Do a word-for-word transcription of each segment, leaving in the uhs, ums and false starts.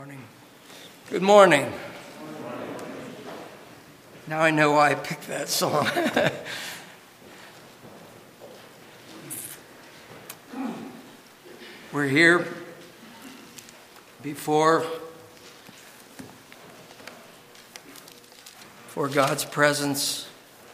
Morning. Good morning. Now I know why I picked that song. We're here before for God's presence,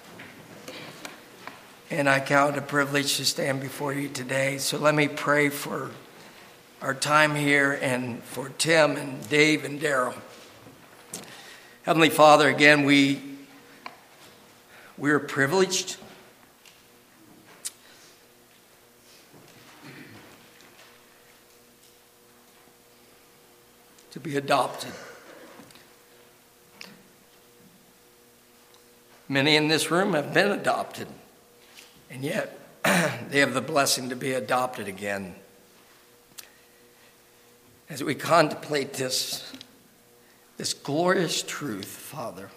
and I count it a privilege to stand before you today. So let me pray for our time here and for Tim and Dave and Daryl. Heavenly Father, again, we we are privileged to be adopted. Many in this room have been adopted, and yet they have the blessing to be adopted again. As we contemplate this, this glorious truth, Father,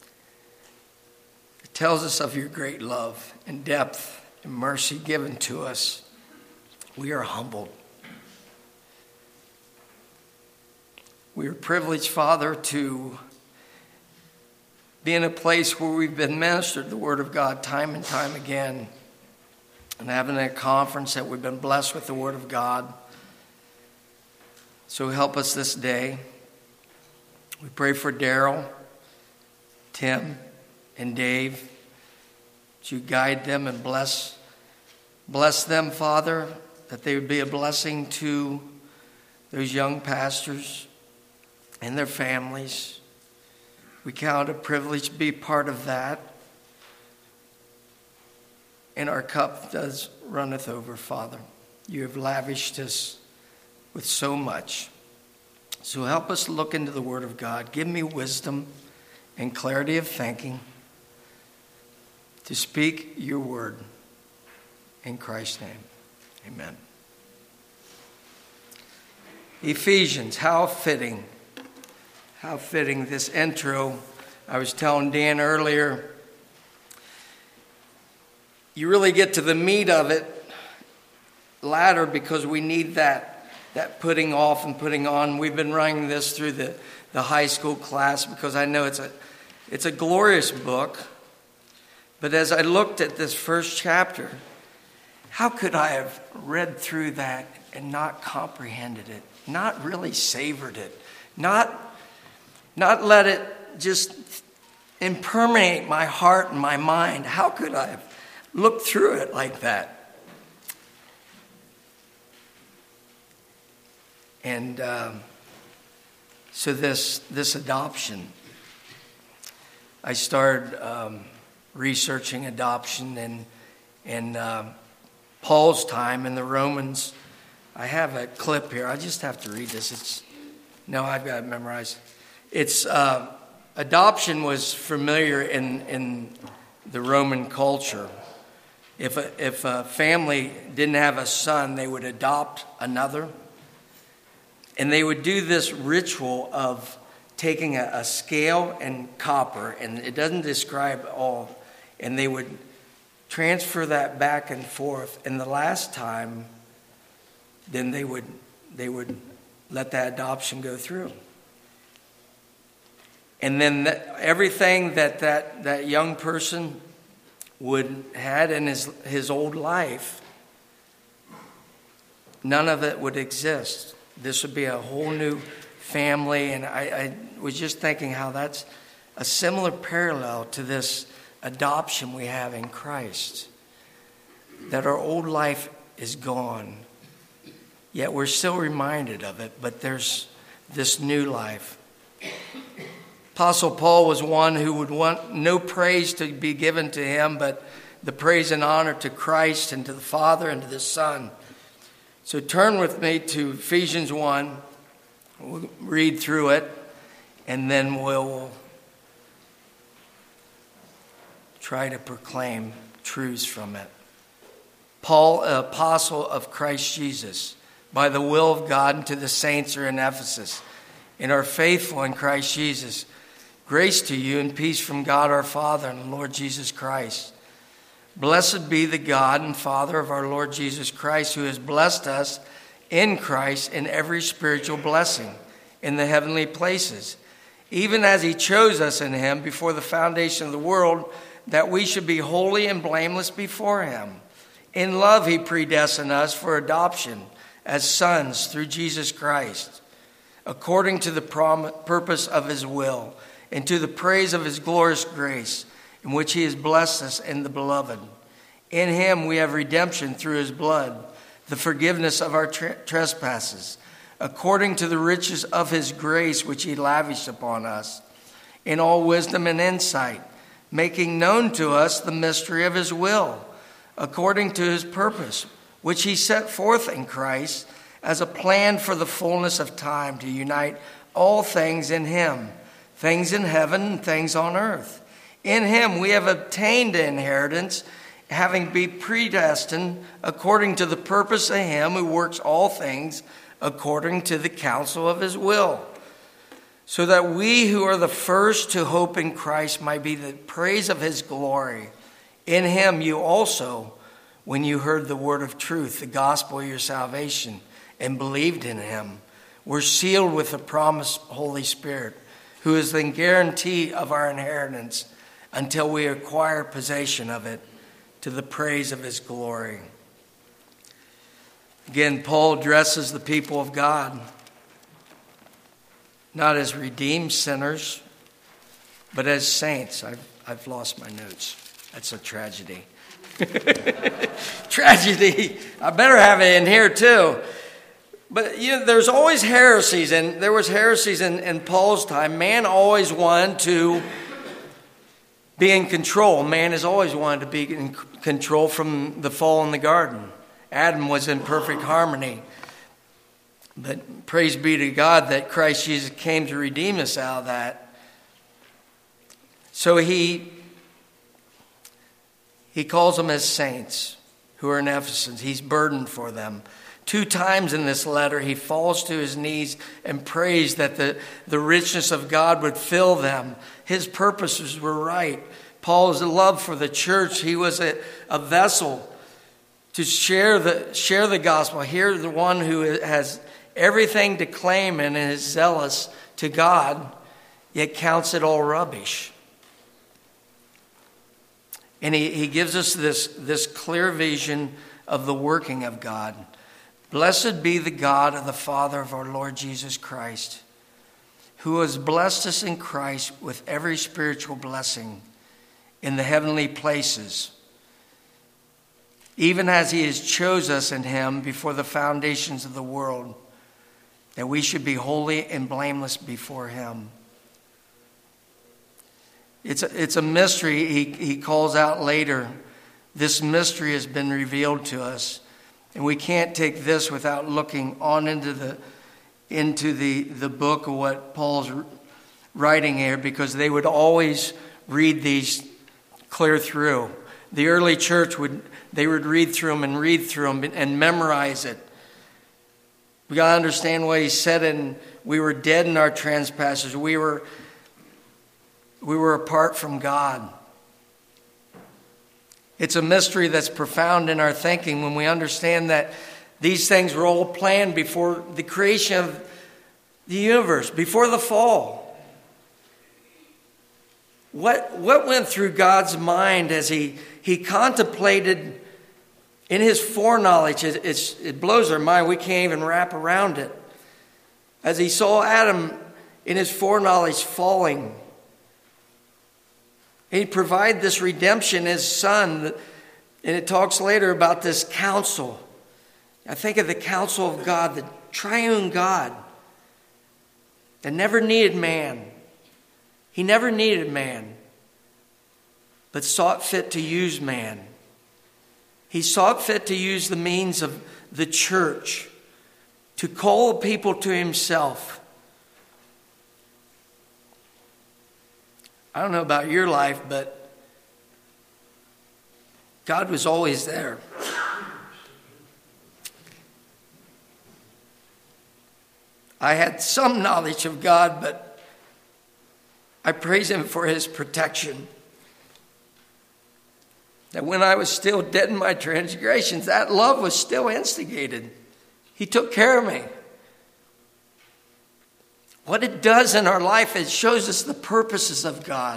it tells us of your great love and depth and mercy given to us. We are humbled. We are privileged, Father, to be in a place where we've been ministered the Word of God time and time again, and having a conference that we've been blessed with the Word of God. So help us this day. We pray for Daryl, Tim, and Dave. That you guide them and bless, bless them, Father, that they would be a blessing to those young pastors and their families. We count it a privilege to be part of that. And our cup does runneth over, Father. You have lavished us with so much. So help us look into the Word of God. Give me wisdom and clarity of thinking to speak your word. In Christ's name, amen. Ephesians, how fitting. How fitting this intro. I was telling Dan earlier, you really get to the meat of it latter because we need that. That putting off and putting on. We've been running this through the, the high school class because I know it's a it's a glorious book. But as I looked at this first chapter, how could I have read through that and not comprehended it, not really savored it, not not let it just impermeate my heart and my mind? How could I have looked through it like that? And um, so this this adoption, I started um, researching adoption and in uh, Paul's time in the Romans. I have a clip here. I just have to read this. It's no, I've got it memorized. It's uh, adoption was familiar in in the Roman culture. If a, if a family didn't have a son, they would adopt another. And they would do this ritual of taking a, a scale and copper, and it doesn't describe all, and they would transfer that back and forth. And the last time, then they would they would let that adoption go through. And then that, everything that, that that young person would had in his his old life, none of it would exist. This would be a whole new family, and I, I was just thinking how that's a similar parallel to this adoption we have in Christ. That our old life is gone, yet we're still reminded of it, but there's this new life. Apostle Paul was one who would want no praise to be given to him, but the praise and honor to Christ and to the Father and to the Son. So turn with me to Ephesians one. We'll read through it, and then we'll try to proclaim truths from it. Paul, an apostle of Christ Jesus, by the will of God, and to the saints who are in Ephesus, and are faithful in Christ Jesus. Grace to you and peace from God our Father and the Lord Jesus Christ. Blessed be the God and Father of our Lord Jesus Christ, who has blessed us in Christ in every spiritual blessing in the heavenly places, even as he chose us in him before the foundation of the world, that we should be holy and blameless before him. In love he predestined us for adoption as sons through Jesus Christ, according to the prom- purpose of his will, and to the praise of his glorious grace, in which he has blessed us in the beloved. In him we have redemption through his blood, the forgiveness of our tra- trespasses, according to the riches of his grace which he lavished upon us, in all wisdom and insight, making known to us the mystery of his will, according to his purpose, which he set forth in Christ as a plan for the fullness of time to unite all things in him, things in heaven and things on earth. In him we have obtained the inheritance, having been predestined according to the purpose of him who works all things according to the counsel of his will, so that we who are the first to hope in Christ might be the praise of his glory. In him you also, when you heard the word of truth, the gospel of your salvation, and believed in him, were sealed with the promised Holy Spirit, who is the guarantee of our inheritance until we acquire possession of it, to the praise of his glory. Again, Paul addresses the people of God not as redeemed sinners, but as saints. I've, I've lost my notes. That's a tragedy. Tragedy. I better have it in here too. But you know, there's always heresies, and there was heresies in, in Paul's time. Man always wanted to be in control. Man has always wanted to be in control from the fall in the garden. Adam was in perfect harmony. But praise be to God that Christ Jesus came to redeem us out of that. So he, he calls them as saints who are in Ephesus. He's burdened for them. Two times in this letter, he falls to his knees and prays that the, the richness of God would fill them. His purposes were right. Paul's love for the church, he was a, a vessel to share the, share the gospel. Here, the one who has everything to claim and is zealous to God, yet counts it all rubbish. And he, he gives us this, this clear vision of the working of God. Blessed be the God and the Father of our Lord Jesus Christ, who has blessed us in Christ with every spiritual blessing in the heavenly places, even as he has chose us in him before the foundations of the world, that we should be holy and blameless before him. It's a, it's a mystery he, he calls out later. This mystery has been revealed to us. And we can't take this without looking on into the into the, the book of what Paul's writing here, because they would always read these clear through. The early church would they would read through them and read through them and memorize it. We got to understand what he said, and we were dead in our trespasses. We were we were apart from God. It's a mystery that's profound in our thinking when we understand that these things were all planned before the creation of the universe, before the fall. What, what went through God's mind as he, he contemplated in his foreknowledge? It, it's, it blows our mind. We can't even wrap around it. As he saw Adam in his foreknowledge falling, he provided this redemption, his son. And it talks later about this counsel. I think of the counsel of God, the triune God that never needed man. He never needed man, but sought fit to use man. He sought fit to use the means of the church to call people to himself. I don't know about your life, but God was always there. I had some knowledge of God, but I praise him for his protection. That when I was still dead in my transgressions, that love was still instigated. He took care of me. what it does in our life, it shows us the purposes of God.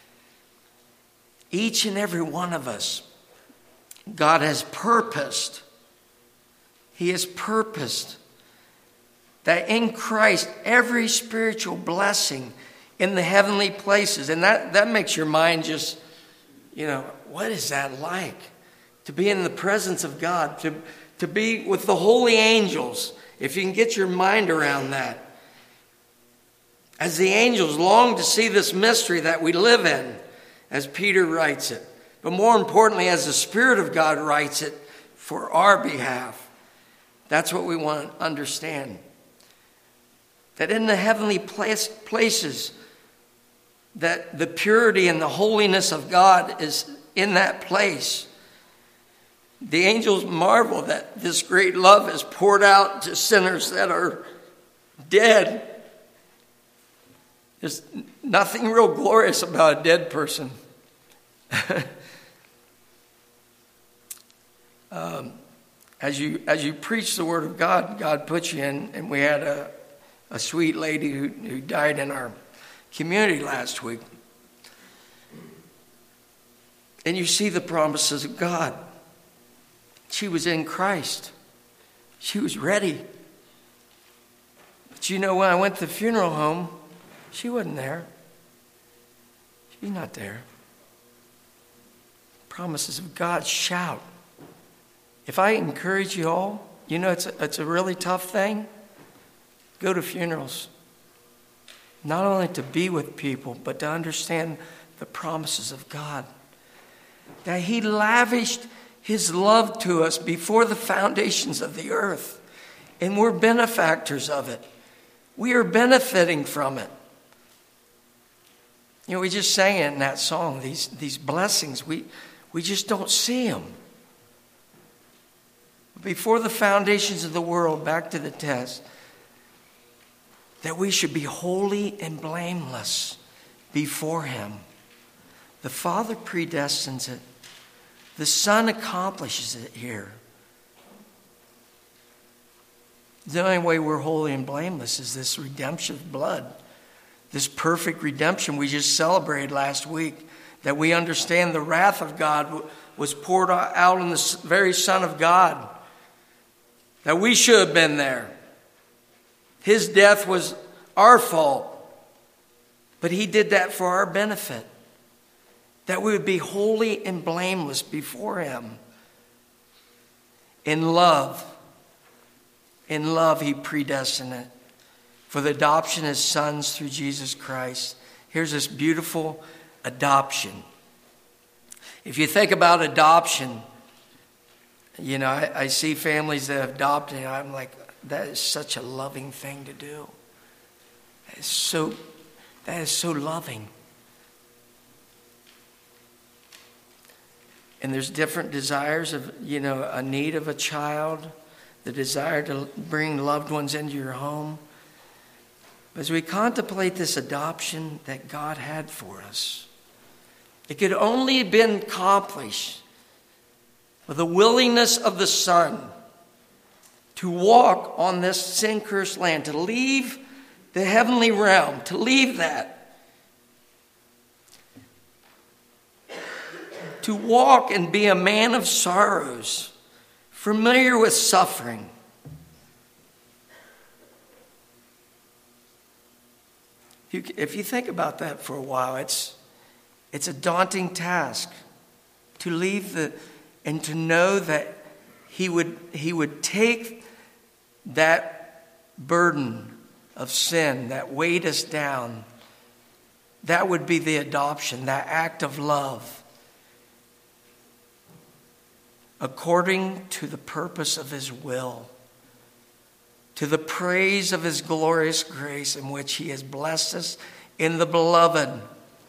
Each and every one of us, God has purposed. He has purposed that in Christ, every spiritual blessing in the heavenly places, and that, that makes your mind just, you know, what is that like? To be in the presence of God, to, to be with the holy angels, if you can get your mind around that. As the angels long to see this mystery that we live in, as Peter writes it, but more importantly, as the Spirit of God writes it for our behalf. That's what we want to understand. That in the heavenly place, places, that the purity and the holiness of God is in that place. The angels marvel that this great love is poured out to sinners that are dead. There's nothing real glorious about a dead person. um, as you as you preach the word of God, God puts you in, and we had a, a sweet lady who, who died in our community last week. And you see the promises of God. She was in Christ. She was ready. But you know, when I went to the funeral home, she wasn't there. She's not there. Promises of God shout. If I encourage you all, you know, it's a, it's a really tough thing. Go to funerals. Not only to be with people, but to understand the promises of God. That He lavished His love to us before the foundations of the earth. And we're benefactors of it. We are benefiting from it. You know, we just sang it in that song, these, these blessings, we, we just don't see them. Before the foundations of the world, back to the test, that we should be holy and blameless before Him. The Father predestines it. The Son accomplishes it here. The only way we're holy and blameless is this redemption of blood. This perfect redemption we just celebrated last week. That we understand the wrath of God was poured out on the very Son of God. That we should have been there. His death was our fault. But He did that for our benefit. That we would be holy and blameless before Him. In love. In love He predestined it. For the adoption as sons through Jesus Christ. Here's this beautiful adoption. If you think about adoption, you know, I, I see families that have adopted, and I'm like, that is such a loving thing to do. That is so, that is so loving. And there's different desires of, you know, a need of a child, the desire to bring loved ones into your home. As we contemplate this adoption that God had for us, it could only have been accomplished with the willingness of the Son to walk on this sin-cursed land, to leave the heavenly realm, to leave that, to walk and be a man of sorrows, familiar with suffering. You, if you think about that for a while, it's it's a daunting task to leave the and to know that he would he would take that burden of sin that weighed us down. That would be the adoption, that act of love, according to the purpose of His will, to the praise of His glorious grace in which He has blessed us in the beloved.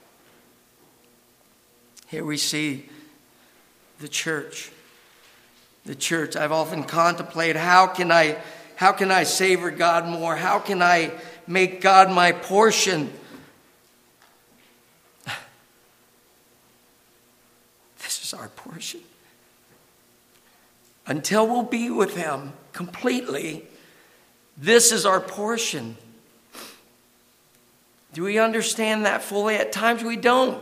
Here we see the church. The church. I've often contemplated, how can I, how can I savor God more? How can I make God my portion? This is our portion. Until we'll be with Him completely, this is our portion. Do we understand that fully? At times we don't.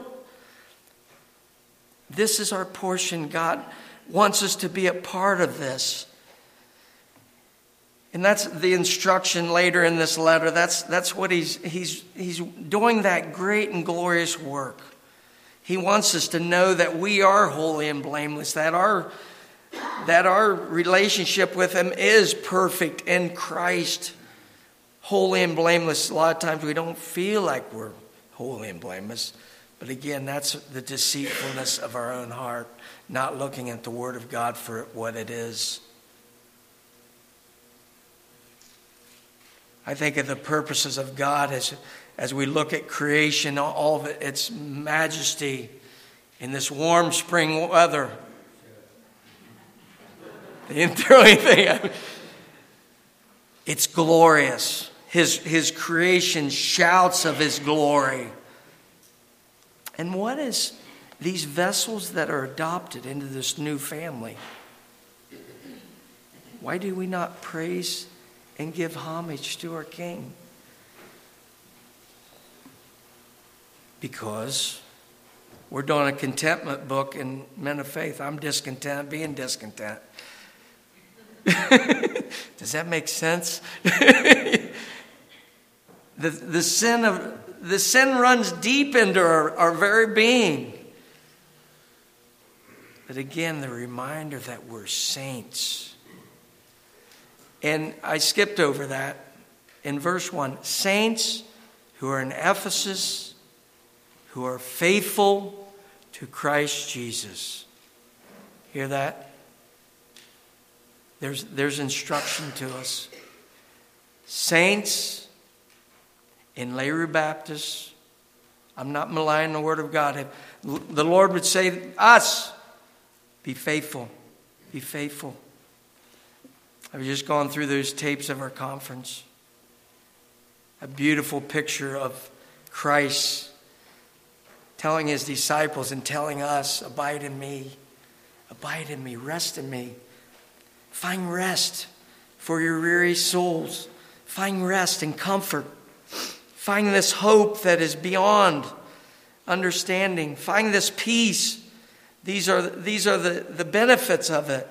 This is our portion. God wants us to be a part of this. And that's the instruction later in this letter. That's, that's what he's, he's, he's doing, that great and glorious work. He wants us to know that we are holy and blameless, that our, that our relationship with him is perfect in Christ, holy and blameless. A lot of times we don't feel like we're holy and blameless. But again, that's the deceitfulness of our own heart, not looking at the Word of God for what it is. I think of the purposes of God as, as we look at creation, all of it, its majesty in this warm spring weather. They didn't throw anything. It's glorious. His, his creation shouts of his glory. And what is these vessels that are adopted into this new family? Why do we not praise and give homage to our King? Because we're doing a contentment book in Men of Faith. I'm discontent being discontent. Does that make sense? the, the sin of the sin runs deep into our, our very being. But again, the reminder that we're saints. And I skipped over that in verse one. Saints who are in Ephesus, who are faithful to Christ Jesus. Hear that? There's, there's instruction to us. Saints in Leru Baptist, I'm not maligning the Word of God. The Lord would say to us, be faithful, be faithful. I was just going through those tapes of our conference. A beautiful picture of Christ telling his disciples and telling us, abide in me, abide in me, rest in me. Find rest for your weary souls. Find rest and comfort. Find this hope that is beyond understanding. Find this peace. These are, these are the, the benefits of it.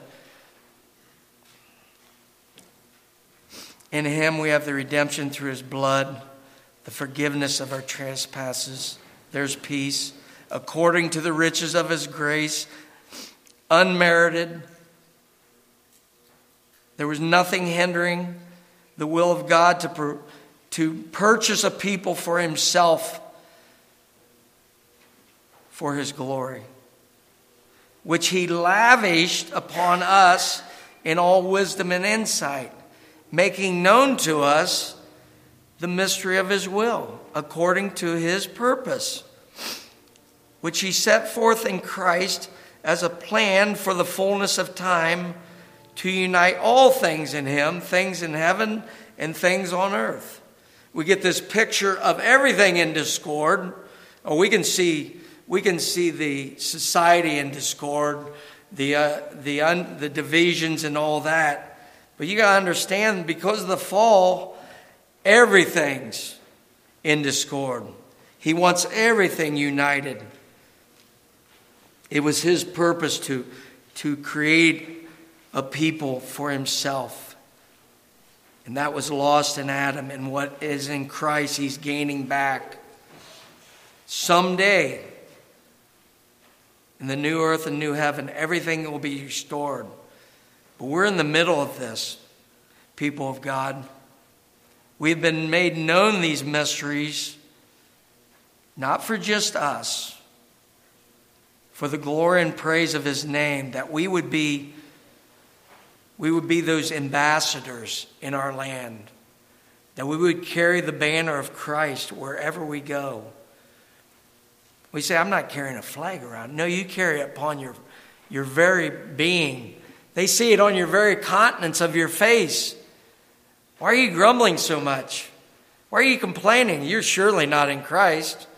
In him we have the redemption through his blood, the forgiveness of our trespasses. There's peace. According to the riches of his grace, unmerited. There was nothing hindering the will of God to, per, to purchase a people for himself, for his glory, which he lavished upon us in all wisdom and insight, making known to us the mystery of his will, according to his purpose, which he set forth in Christ as a plan for the fullness of time, to unite all things in him, things in heaven and things on earth. We get this picture of everything in discord. Or we can see we can see the society in discord, the uh, the un, the divisions and all that. But you got to understand, because of the fall, everything's in discord. He wants everything united. It was his purpose to to create a people for himself. And that was lost in Adam. And what is in Christ, he's gaining back. Someday, in the new earth and new heaven, everything will be restored. But we're in the middle of this, people of God. We've been made known these mysteries, not for just us, for the glory and praise of his name, that we would be We would be those ambassadors in our land. That we would carry the banner of Christ wherever we go. We say, I'm not carrying a flag around. No, you carry it upon your, your very being. They see it on your very countenance of your face. Why are you grumbling so much? Why are you complaining? You're surely not in Christ.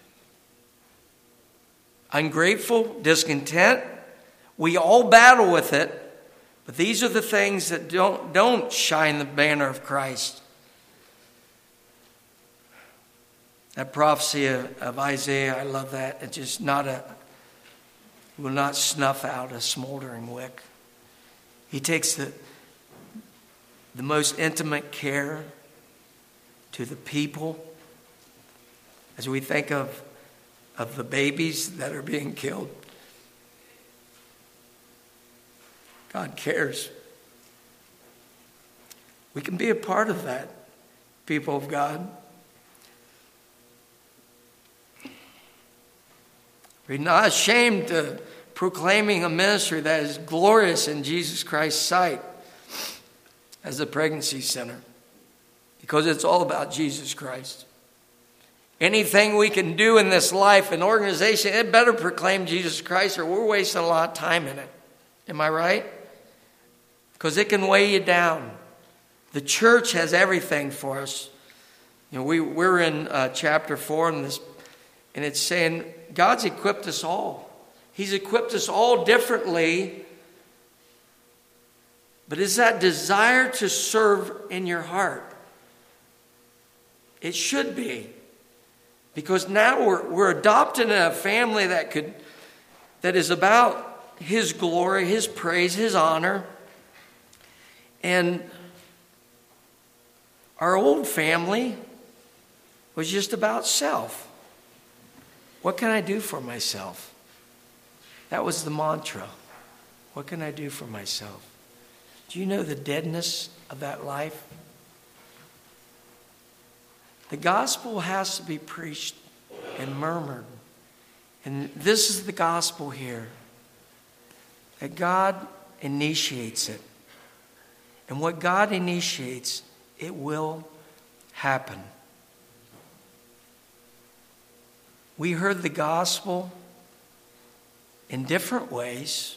Ungrateful, discontent. We all battle with it. But these are the things that don't, don't shine the banner of Christ. That prophecy of, of Isaiah, I love that. It's just not a, will not snuff out a smoldering wick. He takes the, the most intimate care to the people. As we think of, of the babies that are being killed, God cares. We can be a part of that, people of God. We're not ashamed of proclaiming a ministry that is glorious in Jesus Christ's sight as a pregnancy center, because it's all about Jesus Christ. Anything we can do in this life, an organization, it better proclaim Jesus Christ, or we're wasting a lot of time in it. Am I right? Because it can weigh you down. The church has everything for us. You know, we, we're in uh, chapter four, in this, and it's saying God's equipped us all. He's equipped us all differently. But is that desire to serve in your heart? It should be. Because now we're, we're adopting a family that could, that is about His glory, His praise, His honor. And our old family was just about self. What can I do for myself? That was the mantra. What can I do for myself? Do you know the deadness of that life? The gospel has to be preached and murmured. And this is the gospel here. That God initiates it. And what God initiates, it will happen. We heard the gospel in different ways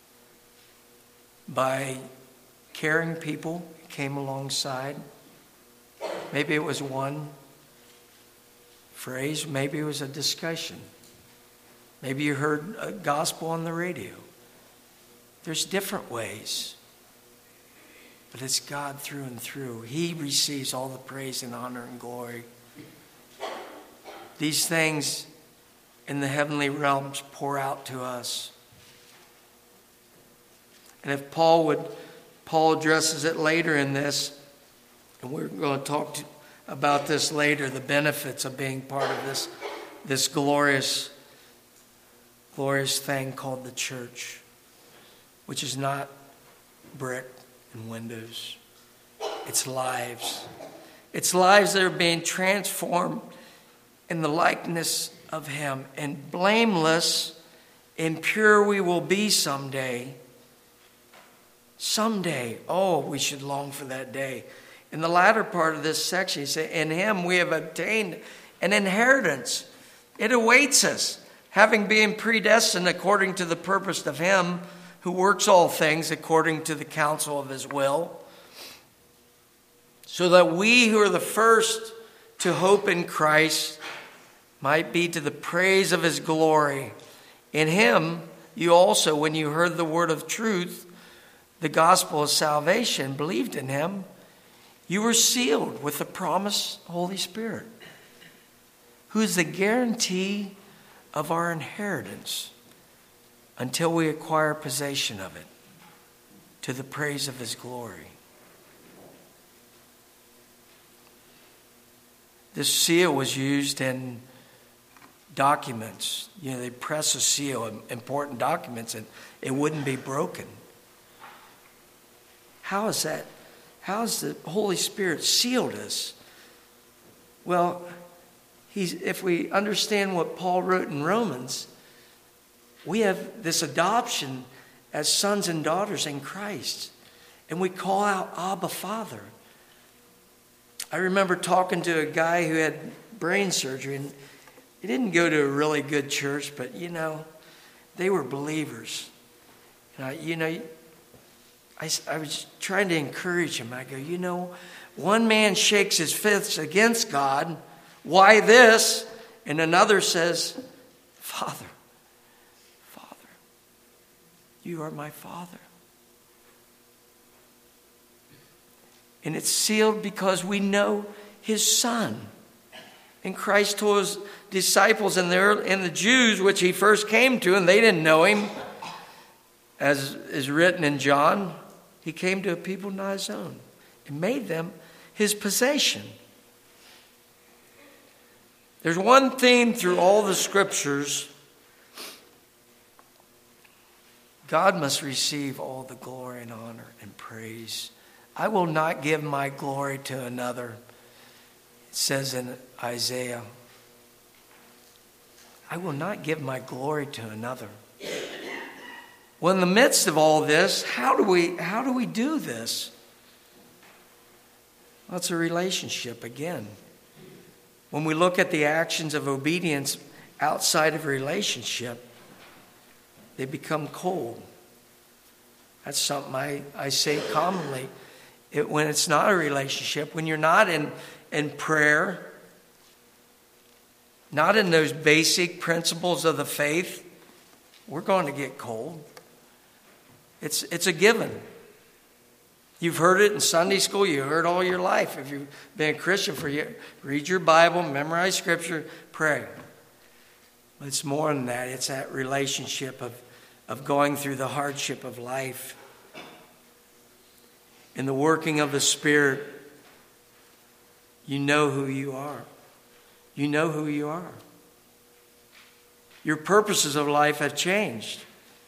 by caring people who came alongside. Maybe it was one phrase, maybe it was a discussion. Maybe you heard a gospel on the radio. There's different ways. But it's God through and through. He receives all the praise and honor and glory. These things in the heavenly realms pour out to us. And if Paul would, Paul addresses it later in this, and we're going to talk to, about this later, the benefits of being part of this, this glorious, glorious thing called the church, which is not brick and windows. It's lives. It's lives that are being transformed in the likeness of Him. And blameless and pure we will be someday. Someday. Oh, we should long for that day. In the latter part of this section, he said, in Him we have obtained an inheritance. It awaits us, having been predestined according to the purpose of Him who works all things according to the counsel of His will, so that we who are the first to hope in Christ might be to the praise of His glory. In Him you also, when you heard the word of truth, the gospel of salvation, believed in Him, you were sealed with the promised Holy Spirit, who is the guarantee of our inheritance until we acquire possession of it, to the praise of His glory. This seal was used in documents. You know, they press a seal in important documents and it wouldn't be broken. How is that? How has the Holy Spirit sealed us? Well, he's, if we understand what Paul wrote in Romans, we have this adoption as sons and daughters in Christ. And we call out, Abba, Father. I remember talking to a guy who had brain surgery, and he didn't go to a really good church, but, you know, they were believers. And I, you know, I, I was trying to encourage him. I go, you know, one man shakes his fists against God. Why this? And another says, Father, Father, you are my Father. And it's sealed because we know His Son. And Christ told his disciples and the, and the Jews, which he first came to, and they didn't know him, as is written in John, he came to a people not his own and made them his possession. There's one theme through all the scriptures. God must receive all the glory and honor and praise. I will not give my glory to another. It says in Isaiah, I will not give my glory to another. Well, in the midst of all this, how do we how do we do this? Well, it's a relationship again. When we look at the actions of obedience outside of a relationship, they become cold. That's something I, I say commonly. It, when it's not a relationship, when you're not in, in prayer, not in those basic principles of the faith, we're going to get cold. It's, it's a given. You've heard it in Sunday school. You heard it all your life. If you've been a Christian for years, read your Bible, memorize Scripture, pray. But it's more than that. It's that relationship of, of going through the hardship of life. In the working of the Spirit, you know who you are. You know who you are. Your purposes of life have changed.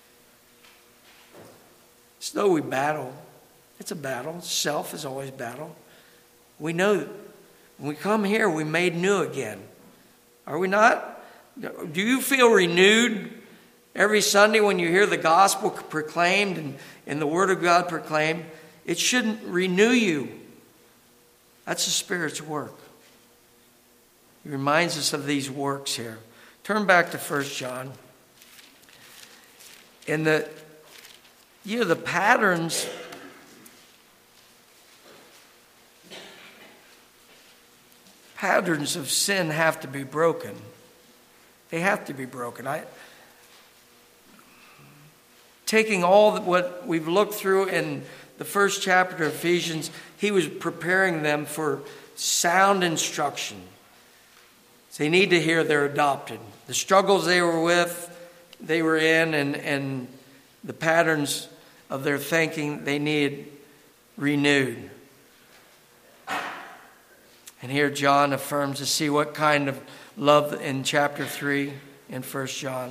It's though we battle. It's a battle. Self is always battle. We know that when we come here, we made new again. Are we not? Do you feel renewed every Sunday when you hear the gospel proclaimed and, and the word of God proclaimed? It shouldn't renew you. That's the Spirit's work. He reminds us of these works here. Turn back to First John. In the, you know, the patterns Patterns of sin have to be broken. They have to be broken. I, taking all what we've looked through in the first chapter of Ephesians, he was preparing them for sound instruction. So they need to hear they're adopted. The struggles they were with, they were in, and, and the patterns of their thinking, they need renewed. And here John affirms to see what kind of love in chapter three in First John.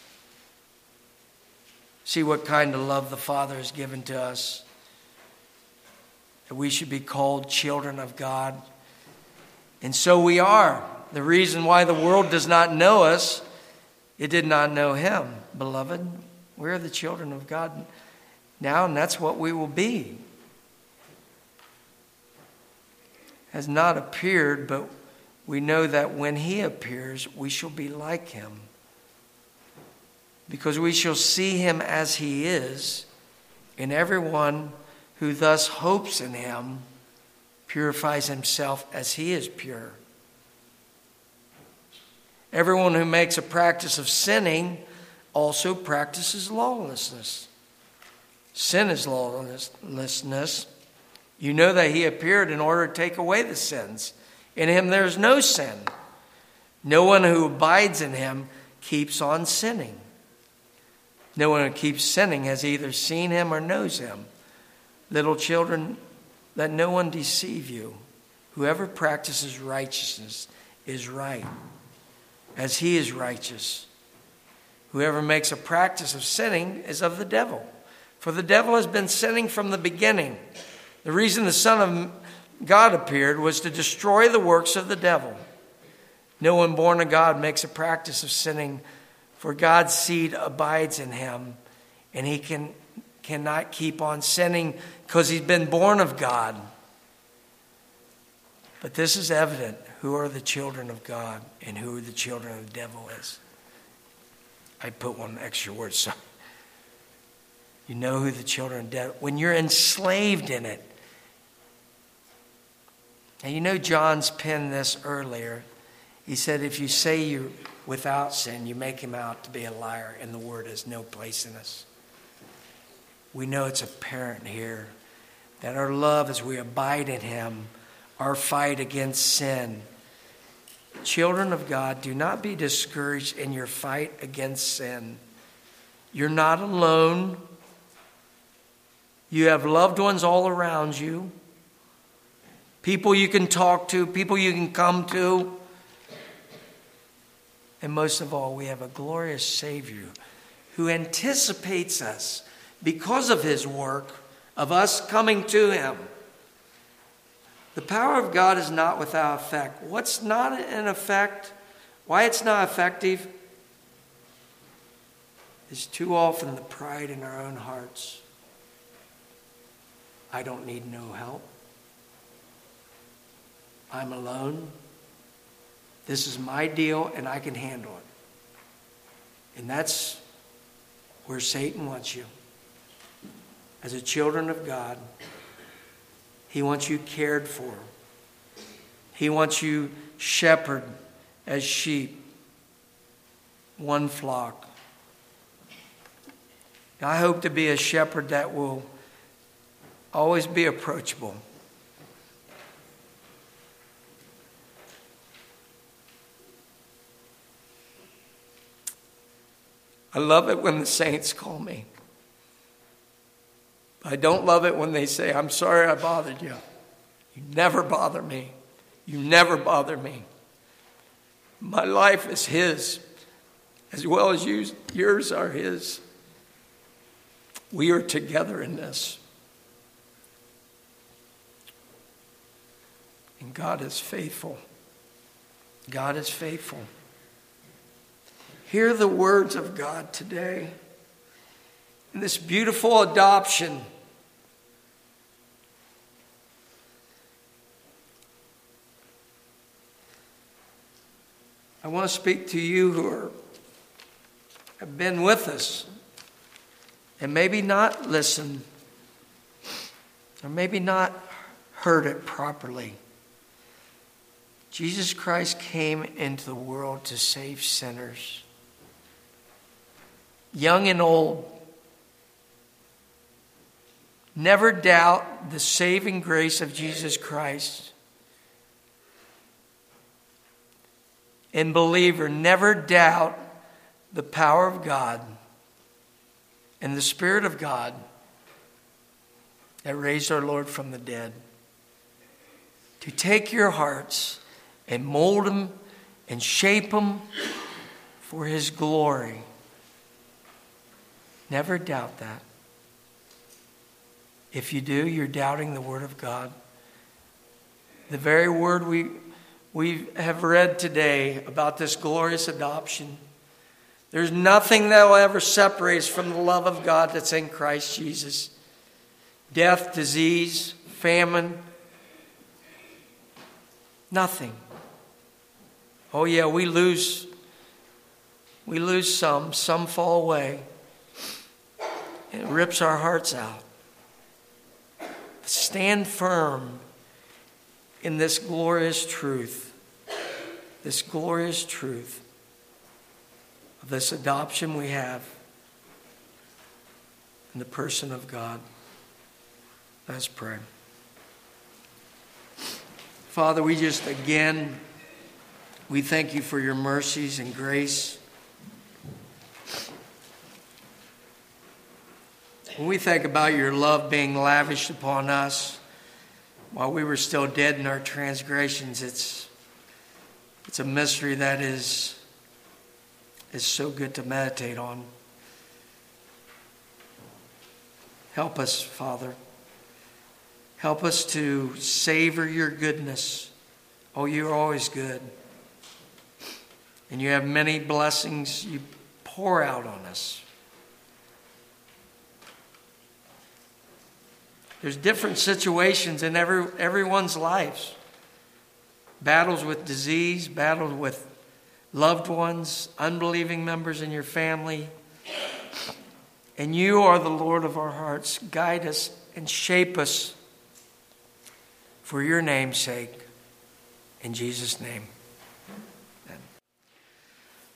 See what kind of love the Father has given to us. That we should be called children of God. And so we are. The reason why the world does not know us, it did not know him. Beloved, we're the children of God now, and that's what we will be. Has not appeared, but we know that when he appears, we shall be like him. Because we shall see him as he is, and everyone who thus hopes in him purifies himself as he is pure. Everyone who makes a practice of sinning also practices lawlessness. Sin is lawlessness. You know that he appeared in order to take away the sins. In him there is no sin. No one who abides in him keeps on sinning. No one who keeps sinning has either seen him or knows him. Little children, let no one deceive you. Whoever practices righteousness is right, as he is righteous. Whoever makes a practice of sinning is of the devil. For the devil has been sinning from the beginning. The reason the Son of God appeared was to destroy the works of the devil. No one born of God makes a practice of sinning, for God's seed abides in him, and he can, cannot keep on sinning because he's been born of God. But this is evident who are the children of God and who the children of the devil is. I put one extra word, so you know who the children of the devil. When you're enslaved in it. And you know John's penned this earlier. He said, if you say you're without sin, you make him out to be a liar, and the word has no place in us. We know it's apparent here that our love as we abide in him, our fight against sin, Children of God, do not be discouraged in your fight against sin. You're not alone. You have loved ones all around you. People you can talk to, people you can come to. And most of all, we have a glorious Savior who anticipates us because of his work of us coming to him. The power of God is not without effect. What's not in effect, why it's not effective, is too often the pride in our own hearts. I don't need no help. I'm alone. This is my deal and I can handle it. And that's where Satan wants you. As a children of God, he wants you cared for. He wants you shepherded as sheep, one flock. I hope to be a shepherd that will always be approachable. I love it when the saints call me. I don't love it when they say, I'm sorry I bothered you. You never bother me. You never bother me. My life is his, as well as you, yours are his. We are together in this. And God is faithful. God is faithful. Hear the words of God today. In this beautiful adoption. I want to speak to you who are, have been with us and maybe not listened or maybe not heard it properly. Jesus Christ came into the world to save sinners, young and old. Never doubt the saving grace of Jesus Christ. And believer, never doubt the power of God and the Spirit of God that raised our Lord from the dead. To take your hearts and mold them and shape them for his glory. Never doubt that. If you do, you're doubting the Word of God. The very word we we have read today about this glorious adoption. There's nothing that will ever separate us from the love of God that's in Christ Jesus. Death, disease, famine, nothing. Oh yeah, we lose, we lose some, some fall away. It rips our hearts out. Stand firm in this glorious truth, this glorious truth of this adoption we have in the person of God. Let's pray. Father, we just again, we thank you for your mercies and grace. When we think about your love being lavished upon us while we were still dead in our transgressions, it's it's a mystery that is, is so good to meditate on. Help us, Father. Help us to savor your goodness. Oh, you're always good. And you have many blessings you pour out on us. There's different situations in every everyone's lives. Battles with disease, battles with loved ones, unbelieving members in your family. And you are the Lord of our hearts. Guide us and shape us for your name's sake. In Jesus' name.